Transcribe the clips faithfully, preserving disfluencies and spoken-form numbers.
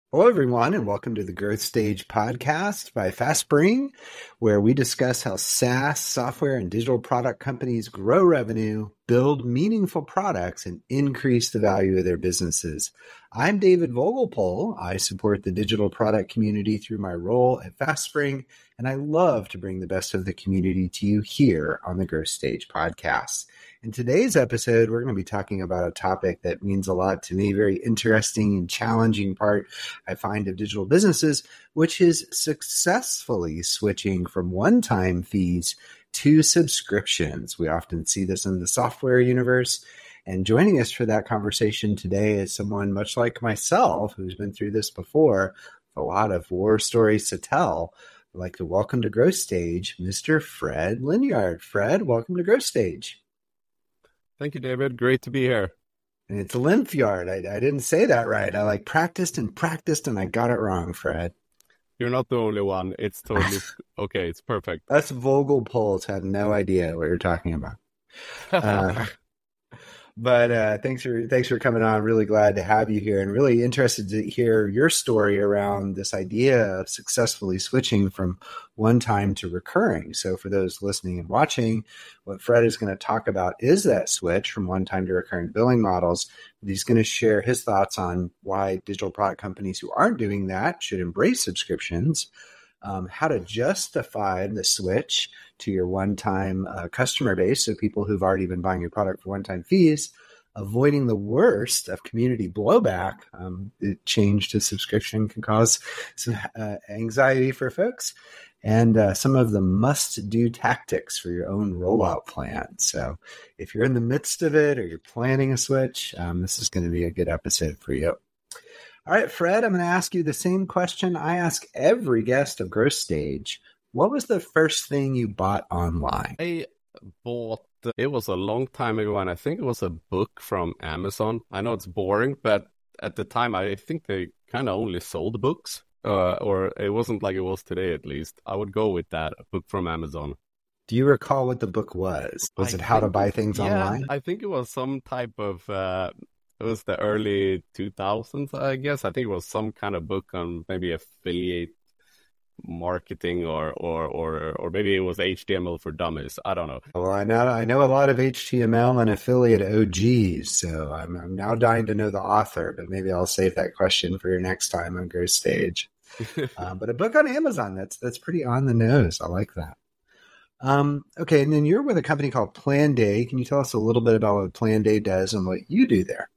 Hello, everyone, and welcome to the Growth Stage podcast by FastSpring, where we discuss how SaaS, software, and digital product companies grow revenue, build meaningful products, and increase the value of their businesses. I'm David Vogelpohl. I support the digital product community through my role at FastSpring, and I love to bring the best of the community to you here on the Growth Stage podcast. In today's episode, we're going to be talking about a topic that means a lot to me, very interesting and challenging part I find of digital businesses, which is successfully switching from one-time fees to subscriptions. We often see this in the software universe. And joining us for that conversation today is someone much like myself who's been through this before, with a lot of war stories to tell. I'd like to welcome to Growth Stage, Mister Fred Linyard. Fred, welcome to Growth Stage. Thank you, David. Great to be here. And it's Limfjord. I, I didn't say that right. I like practiced and practiced and I got it wrong, Fred. You're not the only one. It's totally okay. It's perfect. Us Vogelpohls have no idea what you're talking about. Uh, but uh, thanks for thanks for coming on. Really glad to have you here and really interested to hear your story around this idea of successfully switching from one time to recurring. So for those listening and watching, what Fred is going to talk about is that switch from one time to recurring billing models. He's going to share his thoughts on why digital product companies who aren't doing that should embrace subscriptions, um, how to justify the switch to your one-time uh, customer base, so people who've already been buying your product for one-time fees, avoiding the worst of community blowback. Um, the change to subscription can cause some uh, anxiety for folks, and uh, some of the must-do tactics for your own rollout plan. So if you're in the midst of it or you're planning a switch, um, this is going to be a good episode for you. All right, Fred, I'm going to ask you the same question I ask every guest of Growth Stage. What was the first thing you bought online? I bought, it was a long time ago, and I think it was a book from Amazon. I know it's boring, but at the time, I think they kind of only sold books. Uh, or it wasn't like it was today, at least. I would go with that, a book from Amazon. Do you recall what the book was? Was I it How to Buy Things yeah, Online? I think it was some type of, uh, it was the early two thousands, I guess. I think it was some kind of book on maybe affiliate marketing or, or, or, or maybe it was H T M L for dummies. I don't know. Well, I know, I know a lot of H T M L and affiliate O Gs, so I'm, I'm now dying to know the author, but maybe I'll save that question for your next time on Growth Stage. um, but a book on Amazon, that's that's pretty on the nose. I like that. Um, okay, and then you're with a company called Planday. Can you tell us a little bit about what Planday does and what you do there?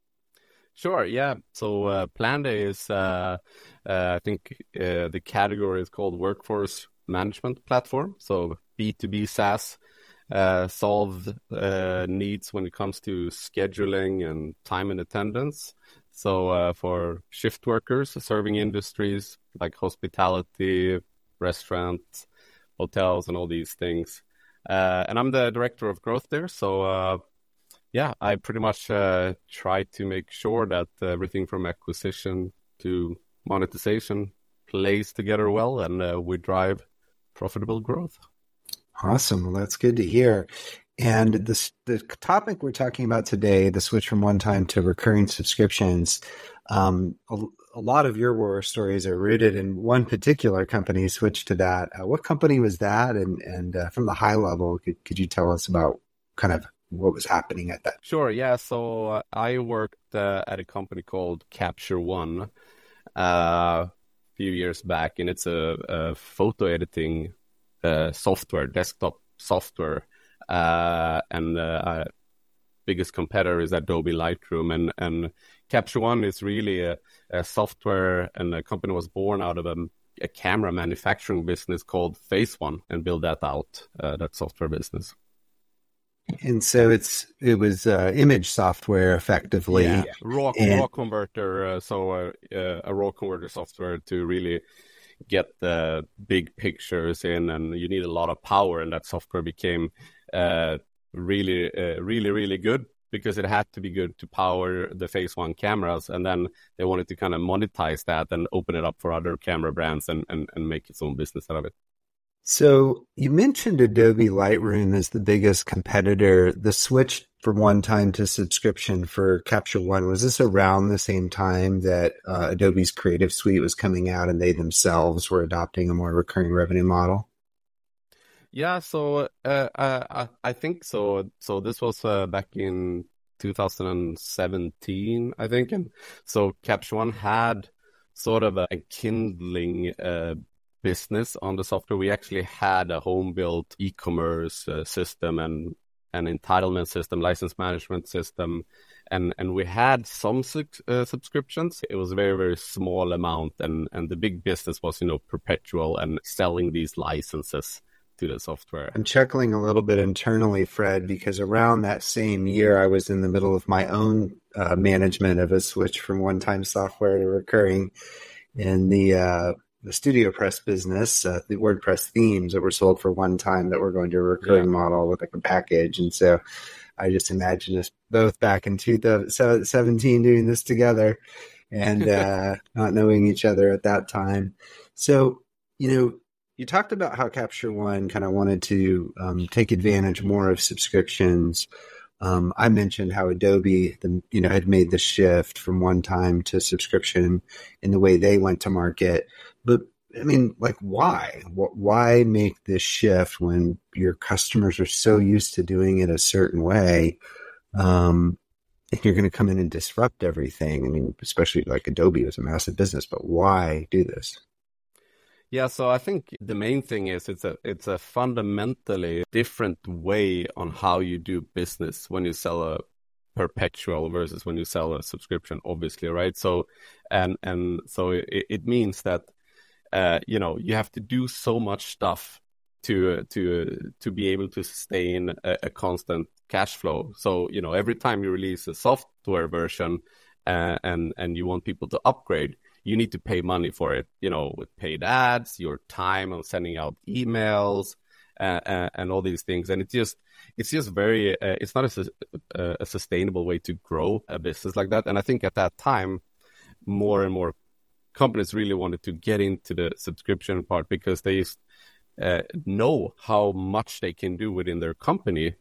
Sure, yeah. So uh, Planday is, uh, uh, I think uh, the category is called Workforce Management Platform. So B two B SaaS uh, solve uh, needs when it comes to scheduling and time and attendance. So uh, for shift workers serving industries like hospitality, restaurants, hotels, and all these things. Uh, and I'm the director of growth there. So uh, yeah, I pretty much uh, try to make sure that everything from acquisition to monetization plays together well, and uh, we drive profitable growth. Awesome. Well, that's good to hear. And this, the topic we're talking about today, the switch from one-time to recurring subscriptions, um, a, a lot of your war stories are rooted in one particular company switched to that. Uh, what company was that? And, and uh, from the high level, could, could you tell us about kind of what was happening at that? Sure. Yeah. So uh, I worked uh, at a company called Capture One uh, a few years back, and it's a, a photo editing uh, software, desktop software. Uh, and uh, our biggest competitor is Adobe Lightroom. And, and Capture One is really a, a software, and the company was born out of a, a camera manufacturing business called Phase One, and build that out, uh, that software business. And so it's it was uh, image software, effectively. Yeah, raw and... raw converter. Uh, so uh, uh, a raw converter software to really get the big pictures in, and you need a lot of power. And that software became uh, really, uh, really, really good because it had to be good to power the Phase One cameras. And then they wanted to kind of monetize that and open it up for other camera brands and, and, and make its own business out of it. So you mentioned Adobe Lightroom as the biggest competitor. The switch from one-time to subscription for Capture One, was this around the same time that uh, Adobe's Creative Suite was coming out and they themselves were adopting a more recurring revenue model? Yeah, so uh, I, I think so. So this was uh, back in two thousand seventeen, I think. And so Capture One had sort of a kindling uh, business on the software. We actually had a home-built e-commerce uh, system and an entitlement system, license management system, and and we had some su- uh, subscriptions. It was a very, very small amount, and and the big business was, you know, perpetual and selling these licenses to the software. I'm chuckling a little bit internally, Fred, because around that same year, I was in the middle of my own uh, management of a switch from one-time software to recurring in the uh, the StudioPress business, uh, the WordPress themes that were sold for one time that were going to a recurring yeah. model with like a package. And so I just imagine us both back in two thousand seventeen doing this together and uh, not knowing each other at that time. So, you know, you talked about how Capture One kind of wanted to um, take advantage more of subscriptions. Um, I mentioned how Adobe, the, you know, had made the shift from one time to subscription in the way they went to market. But I mean, like, why? Why make this shift when your customers are so used to doing it a certain way? Um, and you're going to come in and disrupt everything. I mean, especially like Adobe was a massive business, but why do this? Yeah, so I think the main thing is it's a it's a fundamentally different way on how you do business when you sell a perpetual versus when you sell a subscription, obviously, right? So and and so it, it means that uh, you know, you have to do so much stuff to to to be able to sustain a, a constant cash flow. So, you know, every time you release a software version uh, and and you want people to upgrade, you need to pay money for it, you know, with paid ads, your time on sending out emails, uh, uh, and all these things. And it's just, it's just very, uh, it's not a, a sustainable way to grow a business like that. And I think at that time, more and more companies really wanted to get into the subscription part because they uh, know how much they can do within their company.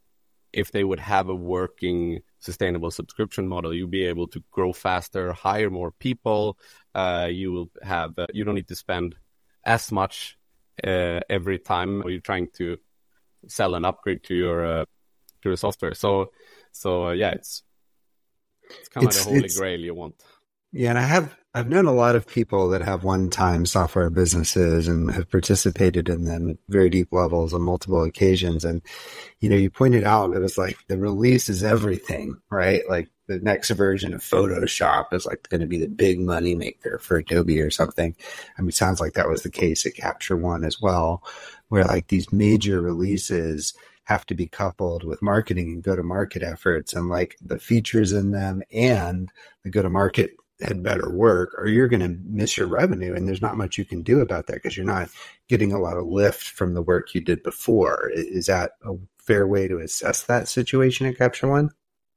If they would have a working, sustainable subscription model, you'll be able to grow faster, hire more people. Uh, you will have, uh, you don't need to spend as much uh, every time you're trying to sell an upgrade to your uh, to your software. So, so uh, yeah, it's it's kind it's, of the holy grail you want. Yeah, and I have I've known a lot of people that have one-time software businesses and have participated in them at very deep levels on multiple occasions. And, you know, you pointed out it was like the release is everything, right? Like the next version of Photoshop is like going to be the big money maker for Adobe or something. I mean, it sounds like that was the case at Capture One as well, where like these major releases have to be coupled with marketing and go-to-market efforts, and like the features in them and the go-to-market had better work, or you're going to miss your revenue. And there's not much you can do about that because you're not getting a lot of lift from the work you did before. Is that a fair way to assess that situation at Capture One?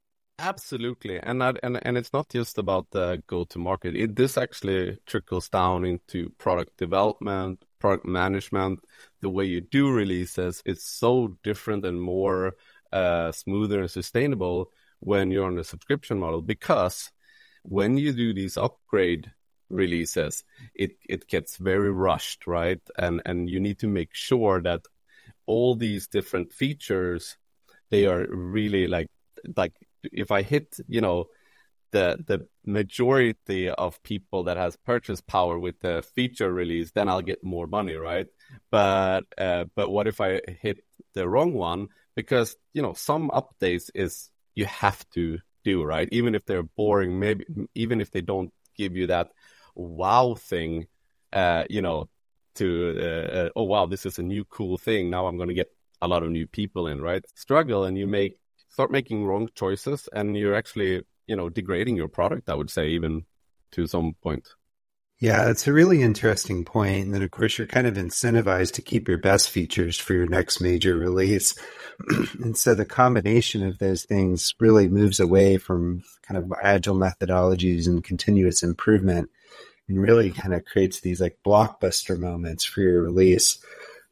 Absolutely. And that, and, and it's not just about the go-to-market. It, this actually trickles down into product development, product management, the way you do releases. It's so different and more uh, smoother and sustainable when you're on a subscription model, because when you do these upgrade releases, it, it gets very rushed, right? And and you need to make sure that all these different features, they are really like, like if I hit, you know, the the majority of people that has purchase power with the feature release, then I'll get more money, right? But uh, but what if I hit the wrong one? Because, you know, some updates is you have to do, right? Even if they're boring, maybe even if they don't give you that wow thing, uh, you know, to uh, uh, oh wow, this is a new cool thing. Now I'm going to get a lot of new people in, right? Struggle, and you make start making wrong choices, and you're actually, you know, degrading your product, I would say, even to some point. Yeah, it's a really interesting point. And then, of course, you're kind of incentivized to keep your best features for your next major release. And so the combination of those things really moves away from kind of agile methodologies and continuous improvement, and really kind of creates these like blockbuster moments for your release.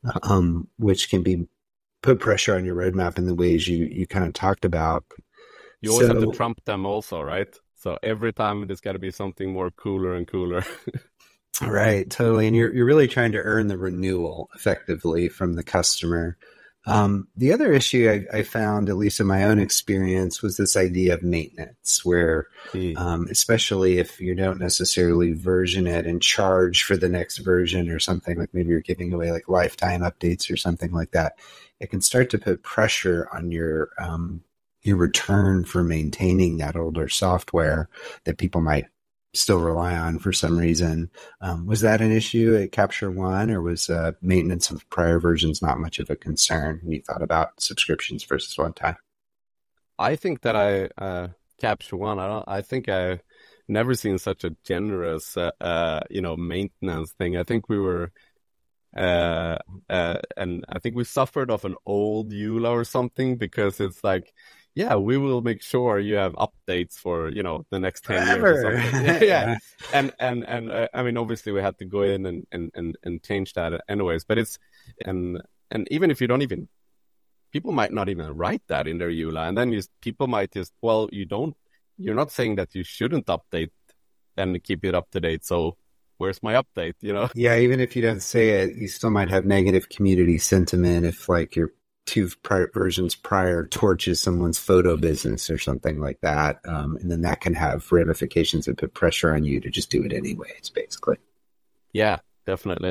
um, which can be put pressure on your roadmap in the ways you, you kind of talked about. You always so, have to trump them also, right? So every time there's got to be something more cooler and cooler. Right, totally. And you're you're really trying to earn the renewal effectively from the customer. Um, the other issue I, I found, at least in my own experience, was this idea of maintenance, where um, especially if you don't necessarily version it and charge for the next version or something, like maybe you're giving away like lifetime updates or something like that, it can start to put pressure on your um, your return for maintaining that older software that people might still rely on for some reason. Um, was that an issue at Capture One, or was uh, maintenance of prior versions not much of a concern when you thought about subscriptions versus one time? I think that I uh, Capture One. I don't. I think I never seen such a generous, uh, uh, you know, maintenance thing. I think we were, uh, uh, and I think we suffered of an old E U L A or something, because it's like, yeah, we will make sure you have updates for, you know, the next ten Forever. years or something. Yeah, yeah. And, and, and, uh, I mean, obviously we had to go in and, and, and, and change that anyways, but it's, and, and even if you don't even, people might not even write that in their E U L A, and then you, people might just, well, you don't, you're not saying that you shouldn't update and keep it up to date. So where's my update, you know? Yeah. Even if you don't say it, you still might have negative community sentiment if like you're, two prior versions prior torches someone's photo business or something like that. Um, and then that can have ramifications that put pressure on you to just do it anyways, basically. Yeah, definitely.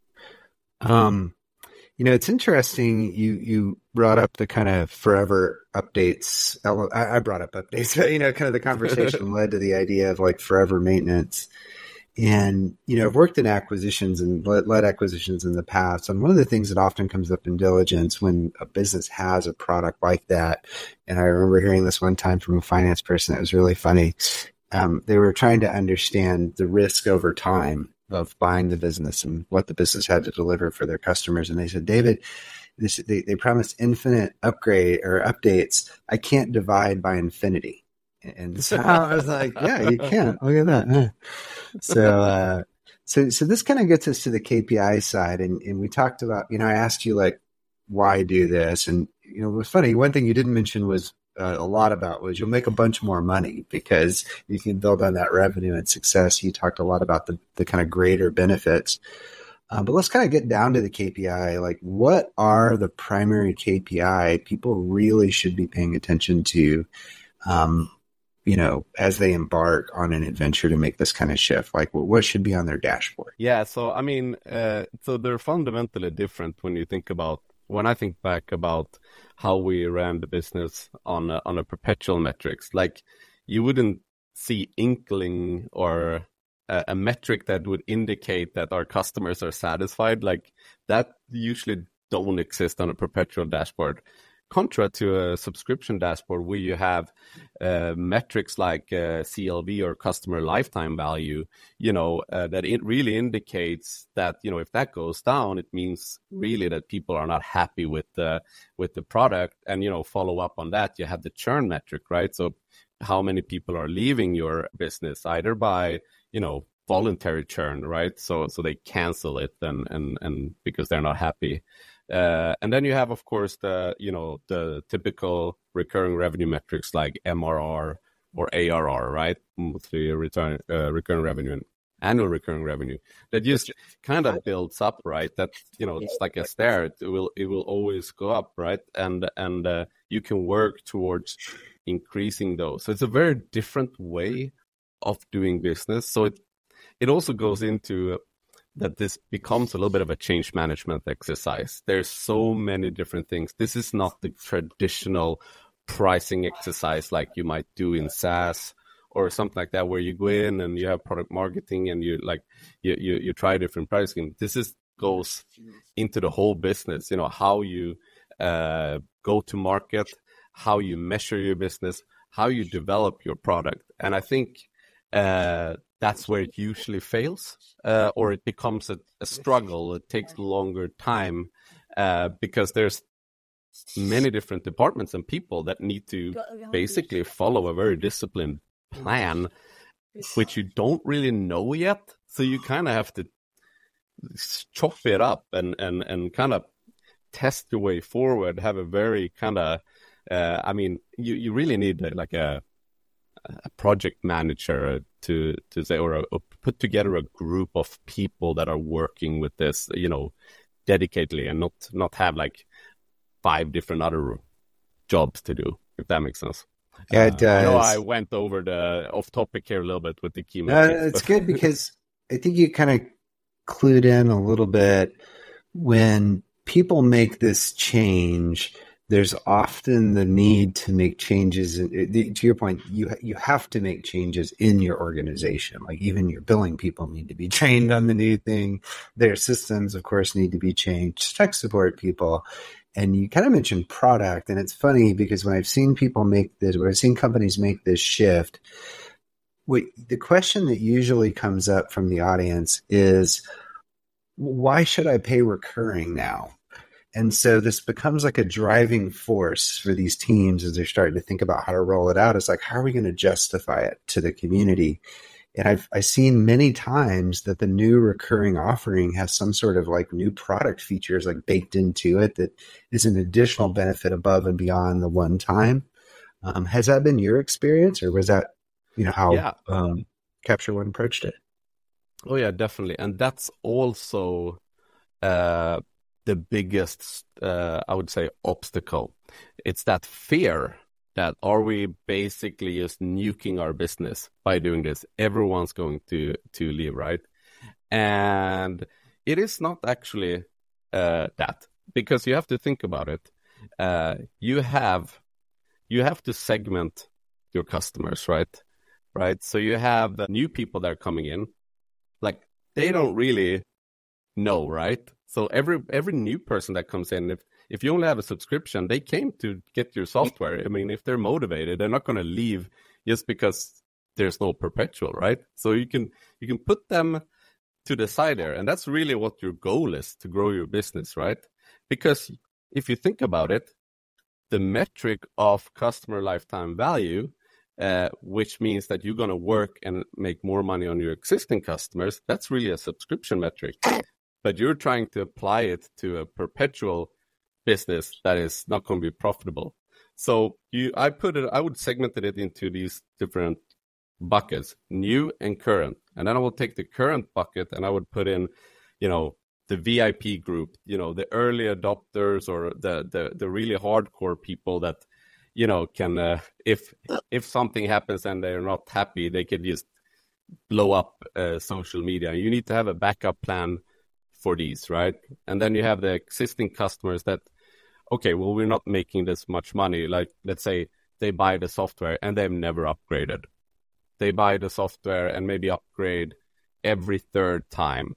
Um, you know, it's interesting. You, you brought up the kind of forever updates. I, I brought up updates, you know, kind of the conversation led to the idea of like forever maintenance. And, you know, I've worked in acquisitions and led, led acquisitions in the past. And one of the things that often comes up in diligence when a business has a product like that, and I remember hearing this one time from a finance person that was really funny. Um, they were trying to understand the risk over time of buying the business and what the business had to deliver for their customers. And they said, David, this, they, they promised infinite upgrade or updates. I can't divide by infinity. And so I was like, yeah, you can't. Look at that. So, uh, so, so this kind of gets us to the K P I side. And, and we talked about, you know, I asked you like, why do this? And, you know, it was funny. One thing you didn't mention was uh, a lot about was you'll make a bunch more money because you can build on that revenue and success. You talked a lot about the, the kind of greater benefits. Uh, but let's kind of get down to the K P I. Like, what are the primary K P I people really should be paying attention to? Um, you know, as they embark on an adventure to make this kind of shift? Like, what should be on their dashboard? Yeah, so I mean, uh, so they're fundamentally different when you think about, when I think back about how we ran the business on a, on a perpetual metrics. Like, you wouldn't see inkling or a, a metric that would indicate that our customers are satisfied. Like, that usually don't exist on a perpetual dashboard. Contra to a subscription dashboard where you have uh, metrics like uh, C L V or customer lifetime value, you know, uh, that it really indicates that, you know, if that goes down, it means really that people are not happy with the, with the product. And, you know, follow up on that, you have the churn metric, right? So how many people are leaving your business either by, you know, voluntary churn, right? So, so they cancel it and, and, and because they're not happy. Uh, and then you have, of course, the, you know, the typical recurring revenue metrics like M R R or A R R, right? Monthly return, uh, recurring revenue and annual recurring revenue that just kind of builds up, right? That, you know, it's like a stair. It will, it will always go up, right? And, and, uh, you can work towards increasing those. So it's a very different way of doing business. So it, it also goes into that this becomes a little bit of a change management exercise. There's so many different things. This is not the traditional pricing exercise like you might do in SaaS or something like that, where you go in and you have product marketing and you like you you, you try different pricing. This is goes into the whole business. You know, how you uh, go to market, how you measure your business, how you develop your product, and I think. Uh, That's where it usually fails, uh, or it becomes a, a struggle. It takes longer time uh, because there's many different departments and people that need to basically follow a very disciplined plan, which you don't really know yet. So you kind of have to chop it up and and and kind of test your way forward. Have a very kind of, uh, I mean, you you really need uh, like a a project manager to to say, or, a, or put together a group of people that are working with this, you know, dedicatedly, and not not have like five different other jobs to do, if that makes sense. Yeah, it does. Uh, I know I went over the off topic here a little bit with the key no, metrics. It's good because I think you kind of clued in a little bit. When people make this change, there's often the need to make changes. To your point, you you have to make changes in your organization. Like even your billing people need to be trained on the new thing. Their systems, of course, need to be changed. Tech support people. And you kind of mentioned product. And it's funny because when I've seen people make this, when I've seen companies make this shift, what, the question that usually comes up from the audience is, why should I pay recurring now? And so this becomes like a driving force for these teams as they're starting to think about how to roll it out. It's like, how are we going to justify it to the community? And I've I've seen many times that the new recurring offering has some sort of like new product features like baked into it that is an additional benefit above and beyond the one time. Um, has that been your experience, or was that, you know, how yeah. um, Capture One approached it? Oh yeah, definitely. And that's also uh, the biggest, uh, I would say, obstacle. It's that fear that are we basically just nuking our business by doing this? Everyone's going to, to leave, right? And it is not actually uh, that, because you have to think about it. Uh, you have you have to segment your customers, right? Right. So you have the new people that are coming in, like they don't really know, right? So every every new person that comes in, if if you only have a subscription, they came to get your software. I mean, if they're motivated, they're not going to leave just because there's no perpetual, right? So you can you can put them to the side there, and that's really what your goal is, to grow your business, right? Because if you think about it, the metric of customer lifetime value, uh, which means that you're going to work and make more money on your existing customers, that's really a subscription metric. But you're trying to apply it to a perpetual business that is not going to be profitable. So you, I put it, I would segment it into these different buckets, new and current. And then I will take the current bucket and I would put in, you know, the V I P group, you know, the early adopters, or the, the, the really hardcore people that, you know, can, uh, if, if something happens and they're not happy, they can just blow up uh, social media. You need to have a backup plan for these, right? And then you have the existing customers that, okay, well, we're not making this much money. Like, let's say they buy the software and they've never upgraded. They buy the software and maybe upgrade every third time.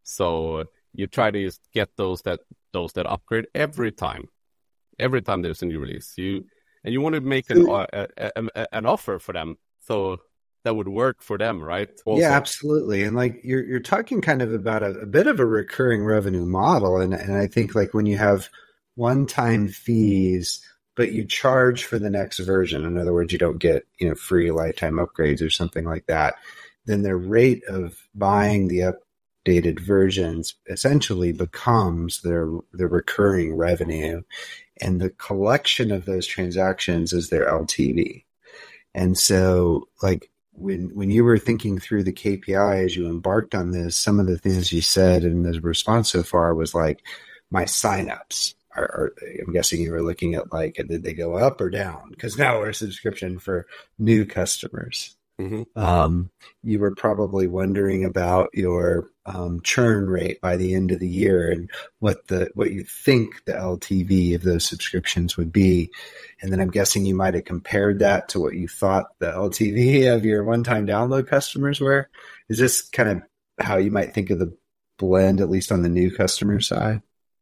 So you try to just get those that those that upgrade every time, every time there's a new release. You and you want to make an uh, a, a, an offer for them, so that would work for them, right? Also. Yeah, absolutely. And like you're you're talking kind of about a, a bit of a recurring revenue model, and and I think like when you have one-time fees, but you charge for the next version. In other words, you don't get, you know, free lifetime upgrades or something like that. Then the rate of buying the updated versions essentially becomes their the recurring revenue, and the collection of those transactions is their L T V. And so, like when when you were thinking through the K P I as you embarked on this, some of the things you said in the response so far was like, my signups. Are, are, I'm guessing you were looking at like, did they go up or down? Because now we're a subscription for new customers. Mm-hmm. Um, you were probably wondering about your um, churn rate by the end of the year and what the what you think the L T V of those subscriptions would be. And then I'm guessing you might have compared that to what you thought the L T V of your one-time download customers were. Is this kind of how you might think of the blend, at least on the new customer side?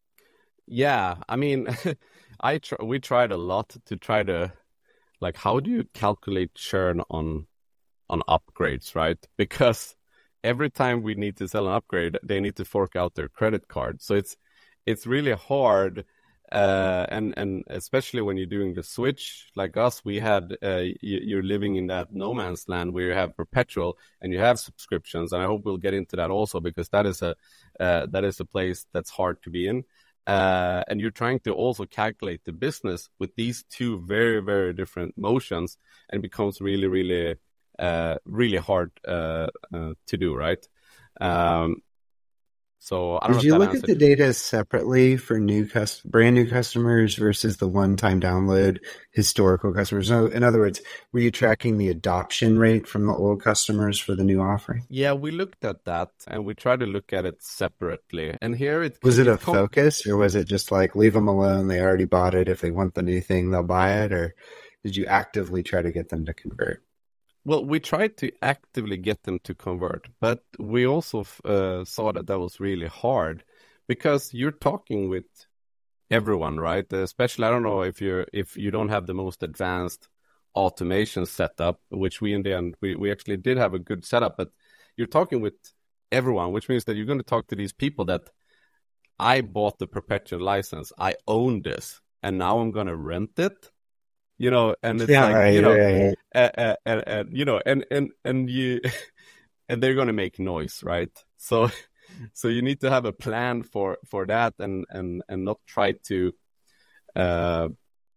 Yeah, I mean, I tr- we tried a lot to try to, like, how do you calculate churn on on upgrades, right? Because every time we need to sell an upgrade, they need to fork out their credit card. So it's it's really hard Uh, and and especially when you're doing the switch like us, we had uh, you, you're living in that no man's land where you have perpetual and you have subscriptions, and I hope we'll get into that also, because that is a uh, that is a place that's hard to be in. Uh, and you're trying to also calculate the business with these two very, very different motions, and it becomes really, really, uh, really hard uh, uh, to do, right? Um, so I don't Did know you if that look at the data separately for new cus- brand new customers versus the one-time download historical customers? So, in other words, were you tracking the adoption rate from the old customers for the new offering? Yeah, we looked at that, and we tried to look at it separately. And here it was it, it a com- focus, or was it just like leave them alone? They already bought it. If they want the new thing, they'll buy it. Or did you actively try to get them to convert? Well, we tried to actively get them to convert, but we also uh, saw that that was really hard, because you're talking with everyone, right? Especially, I don't know if you're if you don't have the most advanced automation setup, which we in the end we, we actually did have a good setup, but you're talking with everyone, which means that you're going to talk to these people that I bought the perpetual license, I own this, and now I'm going to rent it. You know, and it's yeah, like, right, you know, right, right. Uh, uh, uh, uh, you know, and, and, and you, and they're going to make noise, right? So, so you need to have a plan for, for that, and, and, and not try to, uh,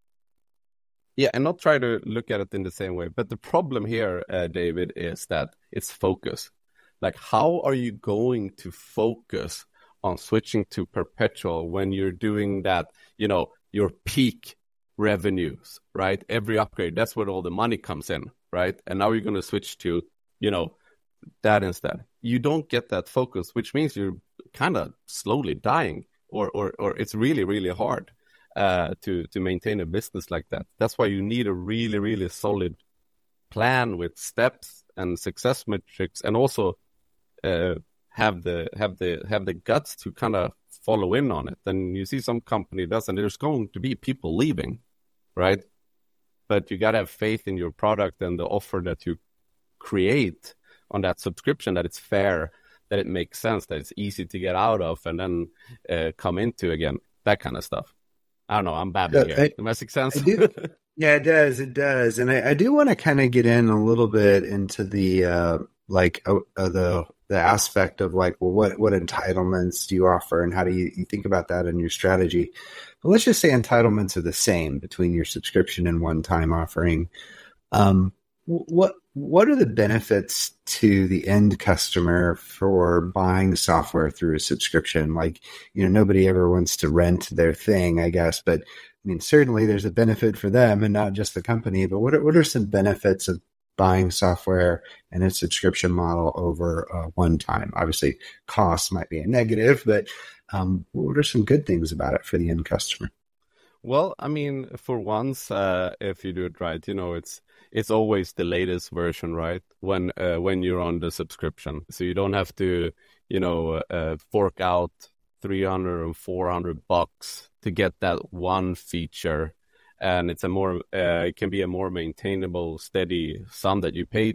yeah, and not try to look at it in the same way. But the problem here, uh, David, is that it's focus. Like, how are you going to focus on switching to perpetual when you're doing that, you know, your peak revenues, right? Every upgrade, that's where all the money comes in, right? And now you're going to switch to, you know, that instead. You don't get that focus, which means you're kind of slowly dying, or or or it's really, really hard uh, to to maintain a business like that. That's why you need a really, really solid plan with steps and success metrics, and also uh, have the have the have the guts to kind of follow in on it. And you see some company does, and there's going to be people leaving, right? But you got to have faith in your product and the offer that you create on that subscription, that it's fair, that it makes sense, that it's easy to get out of and then uh, come into again, that kind of stuff. I don't know, I'm babbling here. Does that make sense? I do. Yeah, it does. It does. And I, I do want to kind of get in a little bit into the, uh, like uh, uh, the the aspect of like, well, what, what entitlements do you offer, and how do you, you think about that in your strategy? But let's just say entitlements are the same between your subscription and one-time offering. Um, what what are the benefits to the end customer for buying software through a subscription? Like, you know, nobody ever wants to rent their thing, I guess, but I mean, certainly there's a benefit for them and not just the company. But what are, what are some benefits of buying software and a subscription model over uh, one time? Obviously, costs might be a negative, but um, what are some good things about it for the end customer? Well, I mean, for once, uh, if you do it right, you know, it's it's always the latest version, right? When uh, when you're on the subscription, so you don't have to, you know, uh, fork out three hundred and four hundred bucks to get that one feature. And it's a more, uh, it can be a more maintainable, steady sum that you pay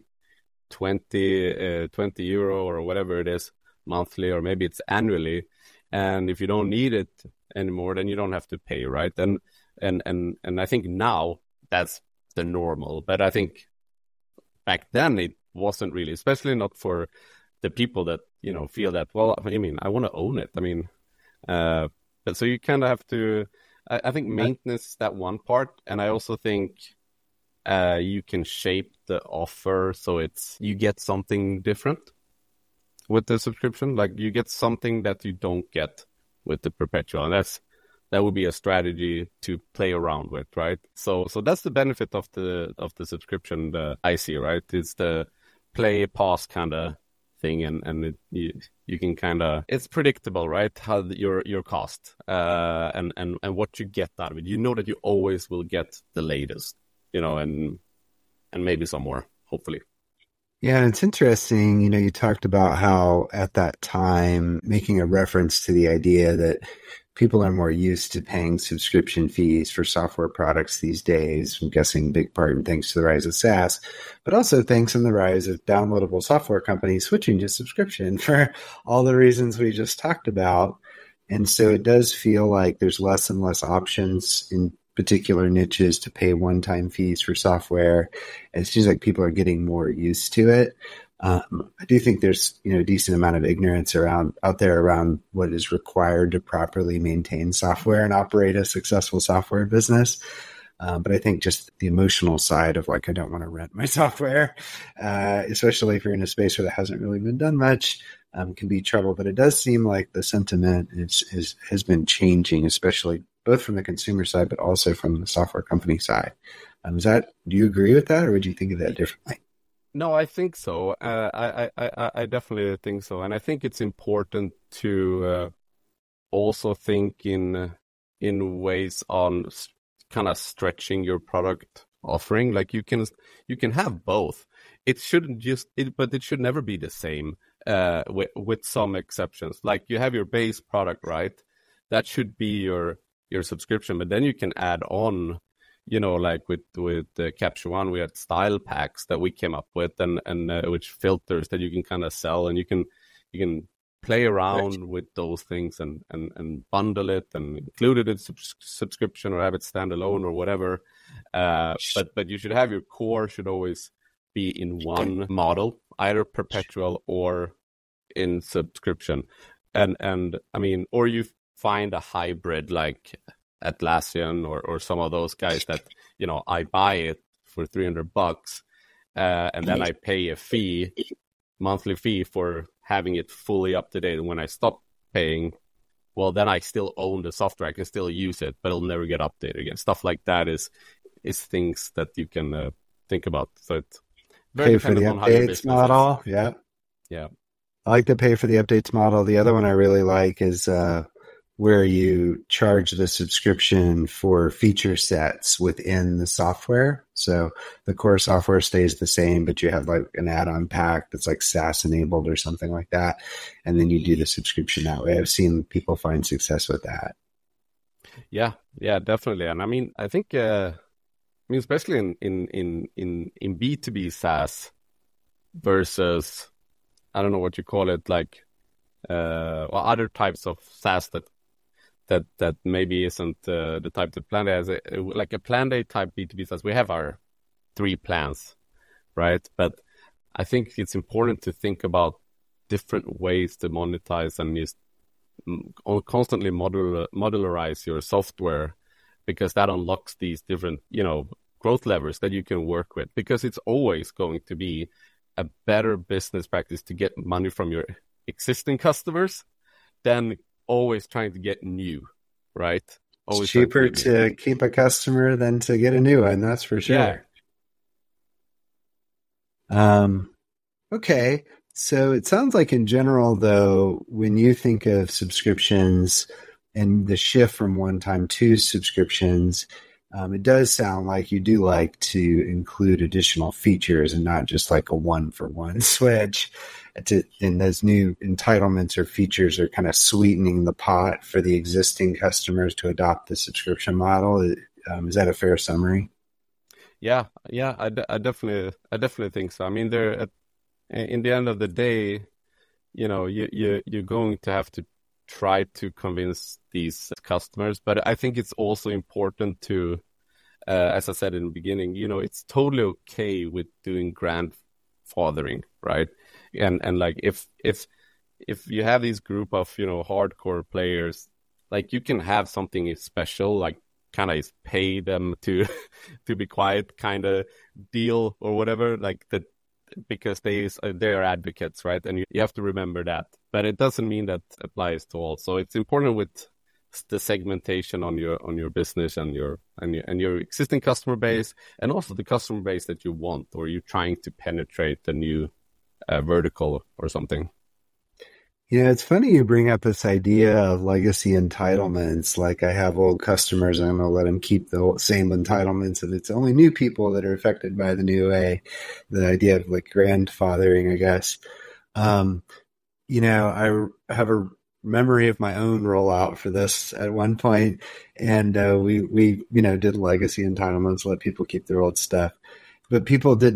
twenty, uh, twenty euro or whatever it is monthly, or maybe it's annually. And if you don't need it anymore, then you don't have to pay, right? And and and and I think now that's the normal. But I think back then it wasn't really, especially not for the people that, you know, feel that, well, I mean, I want to own it. I mean, uh, but so you kind of have to. I think maintenance is that one part, and I also think uh, you can shape the offer so it's you get something different with the subscription. Like you get something that you don't get with the perpetual, and that's that would be a strategy to play around with, right? So, so that's the benefit of the of the subscription. The I see, right? It's the play pause kind of thing, and and it, you you can kind of, it's predictable, right? How the, your your cost uh and and and what you get out of it. You know that you always will get the latest, you know, and and maybe some more, hopefully. Yeah, and it's interesting, you know, you talked about how at that time, making a reference to the idea that people are more used to paying subscription fees for software products these days. I'm guessing big part thanks to the rise of SaaS, but also thanks in the rise of downloadable software companies switching to subscription for all the reasons we just talked about. And so it does feel like there's less and less options in particular niches to pay one-time fees for software. And it seems like people are getting more used to it. Um, I do think there's, you know, a decent amount of ignorance around out there around what is required to properly maintain software and operate a successful software business. Um, but I think just the emotional side of like, I don't want to rent my software, uh, especially if you're in a space where that hasn't really been done much, um, can be trouble. But it does seem like the sentiment is, is has been changing, especially both from the consumer side, but also from the software company side. Um, is that, do you agree with that, or would you think of that differently? No, I think so. Uh, I, I, I definitely think so. And I think it's important to uh, also think in in ways on kind of stretching your product offering. Like you can you can have both. It shouldn't just, it, but it should never be the same uh, with, with some exceptions. Like you have your base product, right? That should be your your subscription, but then you can add on, you know, like with with uh, Capture One, we had style packs that we came up with, and and uh, which filters that you can kind of sell, and you can you can play around right. with those things and and and bundle it and include it in sub- subscription or have it standalone or whatever. Uh, but but you should have your core should always be in one model, either perpetual or in subscription, and and I mean, or you find a hybrid like Atlassian or, or some of those guys that, you know, I buy it for three hundred bucks uh, and then I pay a fee, monthly fee for having it fully up to date. And when I stop paying, well, then I still own the software. I can still use it, but it'll never get updated again. Stuff like that is is things that you can uh, think about. So it's very pay for the updates model. Is. Yeah. Yeah. I like to pay for the updates model. The other one I really like is uh, where you charge the subscription for feature sets within the software. So the core software stays the same, but you have like an add-on pack that's like SaaS enabled or something like that. And then you do the subscription that way. I've seen people find success with that. Yeah, yeah, definitely. And I mean, I think, uh, I mean, especially in, in, in, in, in B two B SaaS versus, I don't know what you call it, like, uh, well, other types of SaaS that that that maybe isn't uh, the type that Planday has. A, like a Planday type B two B SaaS, we have our three plans, right? But I think it's important to think about different ways to monetize and just constantly modular, modularize your software, because that unlocks these different, you know, growth levers that you can work with, because it's always going to be a better business practice to get money from your existing customers than always trying to get new, right? Always it's cheaper to, to keep a customer than to get a new one, that's for sure. Yeah. Um, okay. So it sounds like in general, though, when you think of subscriptions and the shift from one-time to subscriptions, um, it does sound like you do like to include additional features and not just like a one-for-one switch. To, and those new entitlements or features are kind of sweetening the pot for the existing customers to adopt the subscription model. Um, is that a fair summary? Yeah, yeah, I, de- I definitely, I definitely think so. I mean, they're at, in the end of the day, you know, you you you're going to have to try to convince these customers, but I think it's also important to, uh, as I said in the beginning, you know, it's totally okay with doing grandfathering, right? And and like if if if you have this group of, you know, hardcore players, like you can have something special, like kind of pay them to to be quiet kind of deal or whatever, like that, because they they are advocates, right? And you, you have to remember that. But it doesn't mean that applies to all. So it's important with the segmentation on your on your business and your and your and your existing customer base, and also the customer base that you want, or you're trying to penetrate the new uh, vertical or something. You know, it's funny you bring up this idea of legacy entitlements. Like I have old customers, and I'm going to let them keep the same entitlements, and it's only new people that are affected by the new way. The idea of like grandfathering, I guess. Um, you know, I have a memory of my own rollout for this at one point, and uh, we we you know did legacy entitlements, let people keep their old stuff, but people didn't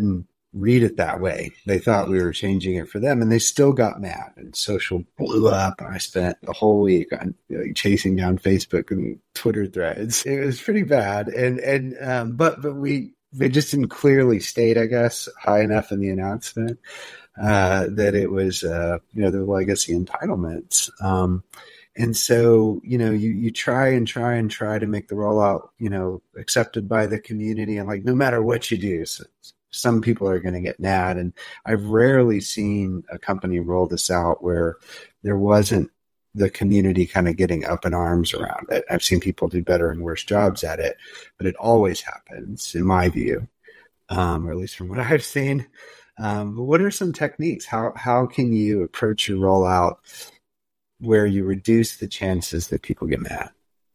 read it that way. They thought we were changing it for them, and they still got mad, and social blew up. I spent the whole week on like, chasing down Facebook and Twitter threads. It was pretty bad. And, and, um, but, but we, they just didn't clearly state, I guess, high enough in the announcement, uh, that it was, uh, you know, the legacy entitlements. Um, And so, you know, you, you try and try and try to make the rollout, you know, accepted by the community. And like, no matter what you do, so some people are going to get mad. And I've rarely seen a company roll this out where there wasn't the community kind of getting up in arms around it. I've seen people do better and worse jobs at it, but it always happens, in my view, um, or at least from what I've seen. Um, but what are some techniques? How how can you approach your rollout where you reduce the chances that people get mad?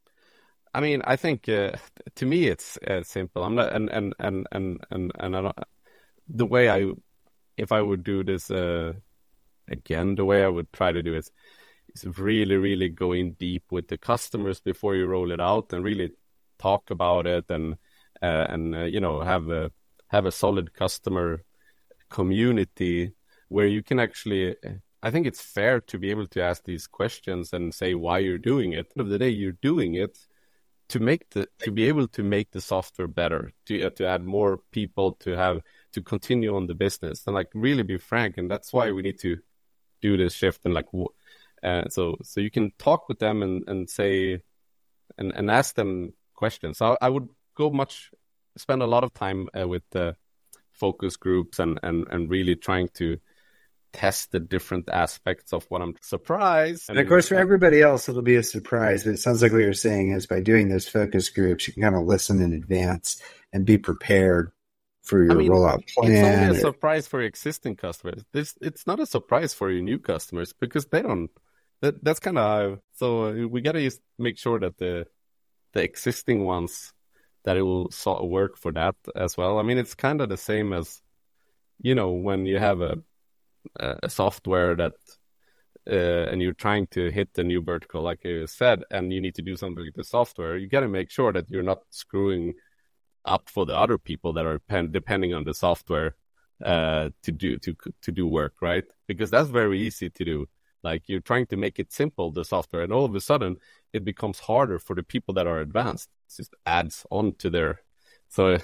I mean, I think uh, to me it's uh, simple. I'm not, and and and and and, and I don't, the way I, if I would do this uh, again, the way I would try to do it is really, really going deep with the customers before you roll it out, and really talk about it, and uh, and uh, you know have a have a solid customer community where you can actually. I think it's fair to be able to ask these questions and say why you're doing it. At the end of the day, you're doing it to make the to be able to make the software better, to uh, to add more people, to have to continue on the business, and like really be frank. And that's why we need to do this shift. And like, uh, so so you can talk with them and and say and and ask them questions. So I, I would go much spend a lot of time uh, with the focus groups and and and really trying to test the different aspects of what I'm surprised. And of course, for everybody else, it'll be a surprise. But it sounds like what you're saying is by doing those focus groups, you can kind of listen in advance and be prepared for your I mean, rollout plan. It's only a surprise for existing customers. This, it's not a surprise for your new customers because they don't. That, that's kind of so. We got to make sure that the the existing ones that it will sort of work for that as well. I mean, it's kind of the same as, you know, when you have a a software that uh, and you're trying to hit the new vertical, like you said, and you need to do something with the software, you got to make sure that you're not screwing up for the other people that are pen- depending on the software uh, to do to to do work, right? Because that's very easy to do. Like you're trying to make it simple, the software, and all of a sudden it becomes harder for the people that are advanced. It just adds on to their so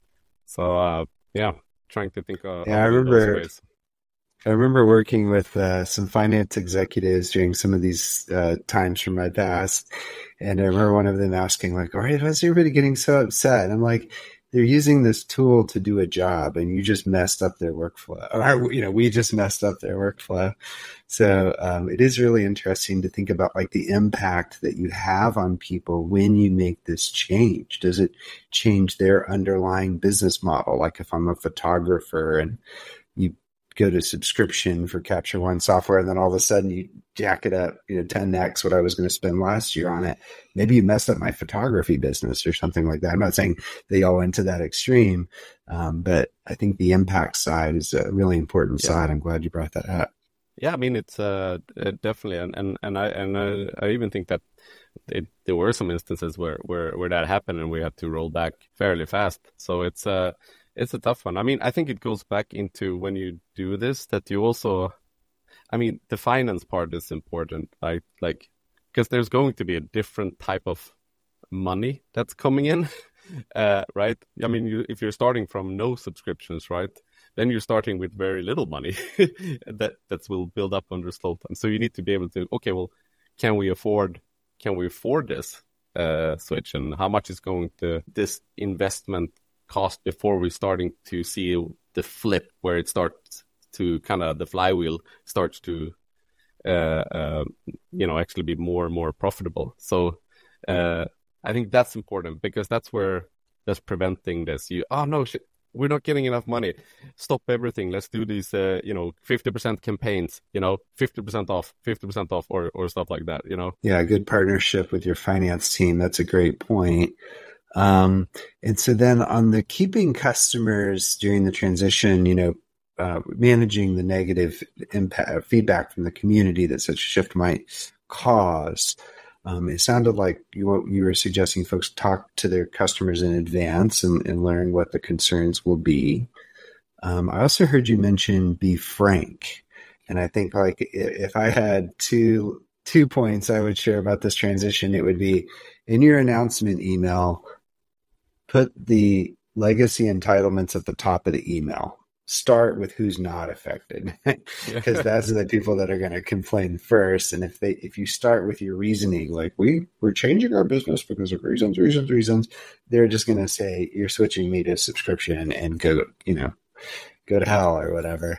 so uh, yeah, trying to think of yeah. I remember. I remember working with uh, some finance executives during some of these uh, times from my past. And I remember one of them asking, like, all right, why is everybody getting so upset? And I'm like, they're using this tool to do a job and you just messed up their workflow. Or, you know, we just messed up their workflow. So um, it is really interesting to think about like the impact that you have on people when you make this change. Does it change their underlying business model? Like if I'm a photographer and you go to subscription for Capture One software, and then all of a sudden you jack it up, you know, ten x what I was going to spend last year on it. Maybe you messed up my photography business or something like that. I'm not saying they all went to that extreme, um, but I think the impact side is a really important yeah. side. I'm glad you brought that up. Yeah, I mean, it's uh, definitely, and and and I and I, I even think that it, there were some instances where, where where that happened, and we had to roll back fairly fast. So it's uh It's a tough one. I mean, I think it goes back into when you do this that you also, I mean, the finance part is important, right? Like, because there's going to be a different type of money that's coming in, uh, right? I mean, you, if you're starting from no subscriptions, right, then you're starting with very little money that that will build up under slow time. So you need to be able to, okay, well, can we afford, can we afford this uh, switch, and how much is going to this investment cost before we're starting to see the flip where it starts to kind of the flywheel starts to uh, uh, you know actually be more and more profitable. So uh, I think that's important because that's where that's preventing this. You oh no shit, we're not getting enough money. Stop everything. Let's do these uh, you know fifty percent campaigns. You know fifty percent off, fifty percent off, or or stuff like that. You know. Yeah, good partnership with your finance team. That's a great point. Um, and so then on the keeping customers during the transition, you know, uh, managing the negative impact feedback from the community that such a shift might cause. Um, it sounded like you, you were suggesting folks talk to their customers in advance and, and learn what the concerns will be. Um, I also heard you mention be frank. And I think like if I had two two points I would share about this transition, it would be in your announcement email, put the legacy entitlements at the top of the email. Start with who's not affected, because that's the people that are going to complain first. And if they, if you start with your reasoning, like we we're changing our business because of reasons, reasons, reasons, they're just going to say you're switching me to subscription and go, you know, go to hell or whatever.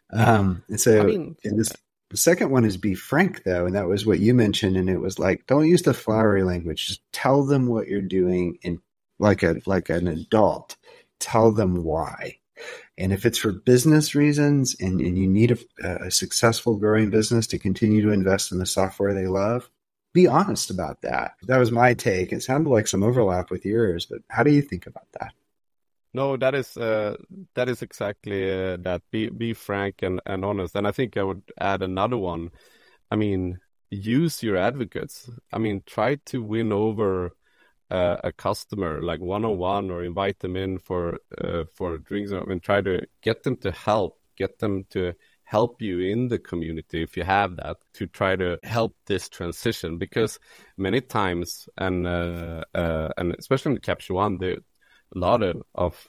Um, and so, I mean, in this, the second one is be frank, though, and that was what you mentioned. And it was like, don't use the flowery language. Just tell them what you're doing, and like a like an adult, tell them why. And if it's for business reasons and, and you need a, a successful growing business to continue to invest in the software they love, be honest about that. That was my take. It sounded like some overlap with yours, but how do you think about that? No, that is uh, that is exactly uh, that. Be be frank and, and honest. And I think I would add another one. I mean, use your advocates. I mean, try to win over Uh, a customer like one-on-one, or invite them in for uh, for drinks, and try to get them to help, get them to help you in the community if you have that, to try to help this transition. Because many times, and uh, uh, and especially in Capture One, there a lot of, of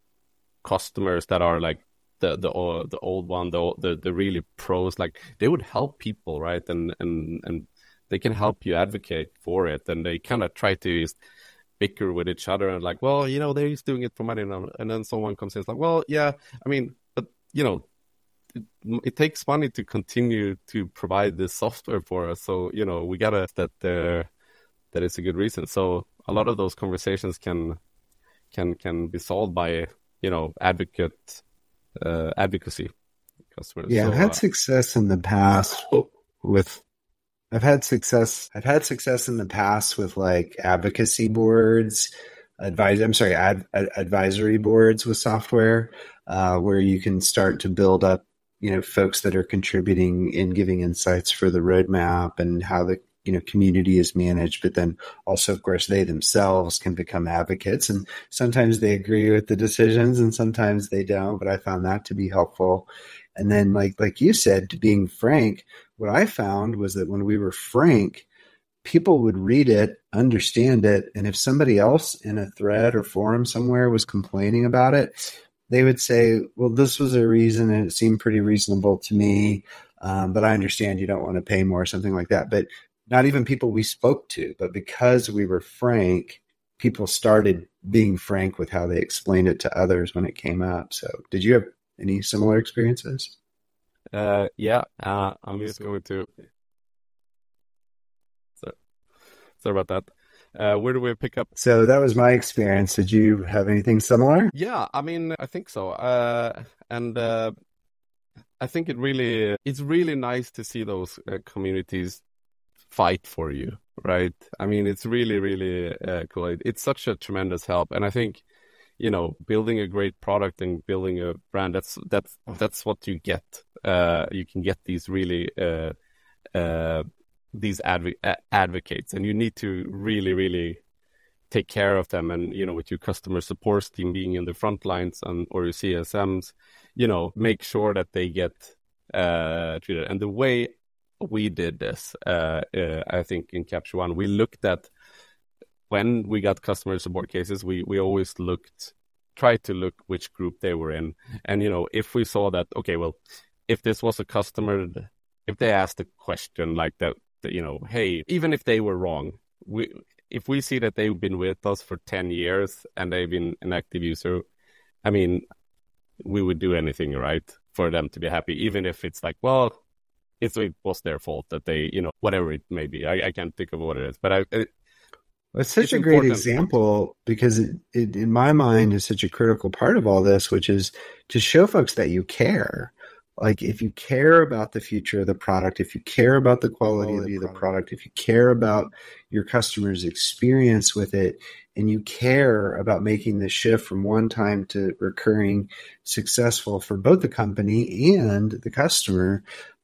customers that are like the the uh, the old one, the, the the really pros, like they would help people, right? And and and they can help you advocate for it, and they kind of try to just bicker with each other and like, well, you know, they're just doing it for money now. And then someone comes in, it's like, well, yeah, I mean, but you know, it, it takes money to continue to provide this software for us. So, you know, we gotta that there that is a good reason. So a lot of those conversations can can can be solved by, you know, advocate uh, advocacy customers. Yeah, so, I've had uh, success in the past with. I've had success. I've had success in the past with like advocacy boards, advise. I'm sorry, ad, ad, advisory boards with software, uh, where you can start to build up, you know, folks that are contributing and giving insights for the roadmap and how the you know community is managed. But then also, of course, they themselves can become advocates, and sometimes they agree with the decisions, and sometimes they don't. But I found that to be helpful. And then, like like you said, to being frank. What I found was that when we were frank, people would read it, understand it, and if somebody else in a thread or forum somewhere was complaining about it, they would say, well, this was a reason and it seemed pretty reasonable to me, um, but I understand you don't want to pay more, something like that. But not even people we spoke to, but because we were frank, people started being frank with how they explained it to others when it came up. So did you have any similar experiences? Uh, yeah, uh, I'm just going to. So, sorry about that. Uh, where do we pick up? So that was my experience. Did you have anything similar? Yeah, I mean, I think so. Uh, and uh, I think it really, it's really nice to see those uh, communities fight for you, right? I mean, it's really, really uh, cool. It, it's such a tremendous help, and I think, you know, building a great product and building a brand, that's that's that's what you get. Uh, you can get these really uh, uh, these adv- advocates, and you need to really, really take care of them. And, you know, with your customer support team being in the front lines and or your C S Ms, you know, make sure that they get uh, treated. And the way we did this, uh, uh, I think in Capture One, we looked at when we got customer support cases, we, we always looked, tried to look which group they were in. And, you know, if we saw that, okay, well, if this was a customer, if they asked a question like that, that, you know, hey, even if they were wrong, we, if we see that they've been with us for ten years and they've been an active user, I mean, we would do anything, right, for them to be happy, even if it's like, well, it's, it was their fault that they, you know, whatever it may be. I, I can't think of what it is, but I, it, It's such it's a great important. example because it, it, in my mind, is such a critical part of all this, which is to show folks that you care. Like if you care about the future of the product, if you care about the quality, quality of the product. product, if you care about your customer's experience with it, and you care about making the shift from one time to recurring successful for both the company and the customer,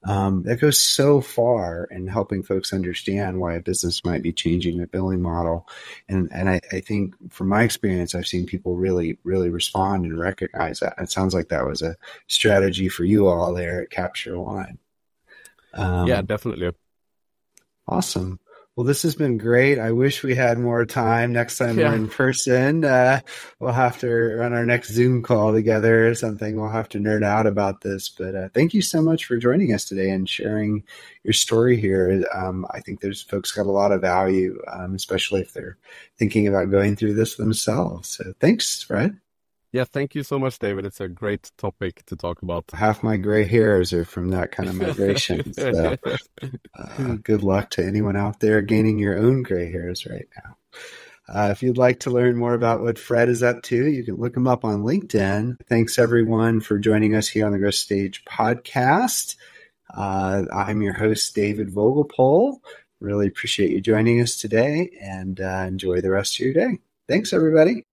Um, that goes so far in helping folks understand why a business might be changing their billing model. And, and I, I think from my experience, I've seen people really, really respond and recognize that. It sounds like that was a strategy for you all there at Capture One. Um, yeah, definitely. Awesome. Well, this has been great. I wish we had more time. Next time yeah. we're in person, uh, we'll have to run our next Zoom call together or something. We'll have to nerd out about this. But uh, thank you so much for joining us today and sharing your story here. Um, I think there's folks got a lot of value, um, especially if they're thinking about going through this themselves. So thanks, Fred. Yeah, thank you so much, David. It's a great topic to talk about. Half my gray hairs are from that kind of migration. So uh, good luck to anyone out there gaining your own gray hairs right now. Uh, if you'd like to learn more about what Fred is up to, you can look him up on LinkedIn. Thanks, everyone, for joining us here on the Growth Stage podcast. Uh, I'm your host, David Vogelpohl. Really appreciate you joining us today, and uh, enjoy the rest of your day. Thanks, everybody.